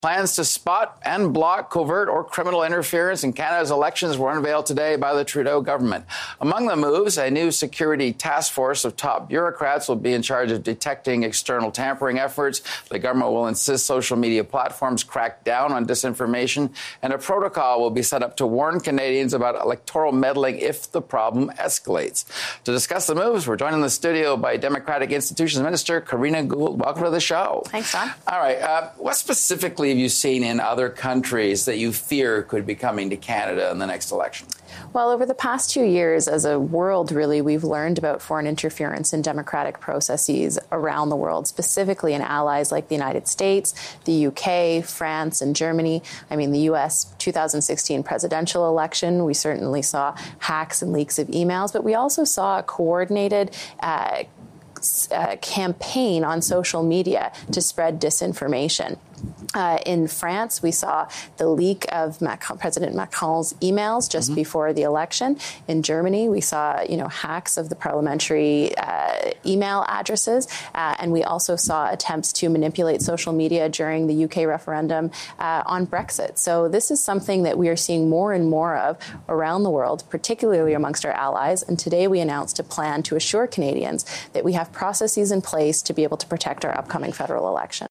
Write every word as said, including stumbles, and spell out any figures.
Plans to spot and block covert or criminal interference in Canada's elections were unveiled today by the Trudeau government. Among the moves, a new security task force of top bureaucrats will be in charge of detecting external tampering efforts. The government will insist social media platforms crack down on disinformation, and a protocol will be set up to warn Canadians about electoral meddling if the problem escalates. To discuss the moves, we're joined in the studio by Democratic Institutions Minister Karina Gould. Welcome to the show. Thanks, Don. All right. Uh, what specifically have you seen in other countries that you fear could be coming to Canada in the next election? Well, over the past two years, as a world, really, we've learned about foreign interference in democratic processes around the world, specifically in allies like the United States, the U K, France, and Germany. I mean, the U S two thousand sixteen presidential election, we certainly saw hacks and leaks of emails, but we also saw a coordinated uh, uh, campaign on social media to spread disinformation. Uh, in France, we saw the leak of Macron, President Macron's emails just mm-hmm. before the election. In Germany, we saw, you know, hacks of the parliamentary uh, email addresses, uh, and we also saw attempts to manipulate social media during the U K referendum uh, on Brexit. So this is something that we are seeing more and more of around the world, particularly amongst our allies. And today we announced a plan to assure Canadians that we have processes in place to be able to protect our upcoming federal election.